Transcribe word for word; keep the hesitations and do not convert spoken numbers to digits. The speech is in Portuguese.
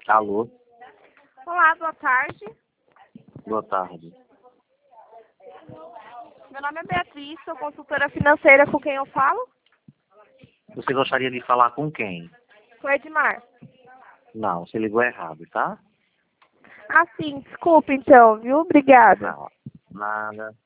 Alô, Olá, boa tarde. boa tarde. Meu nome é Beatriz, sou consultora financeira, com quem eu falo? Você gostaria de falar com quem? Com o Edmar. Não, você ligou errado, tá? Ah, sim, desculpa então, viu? Obrigada. Não, nada.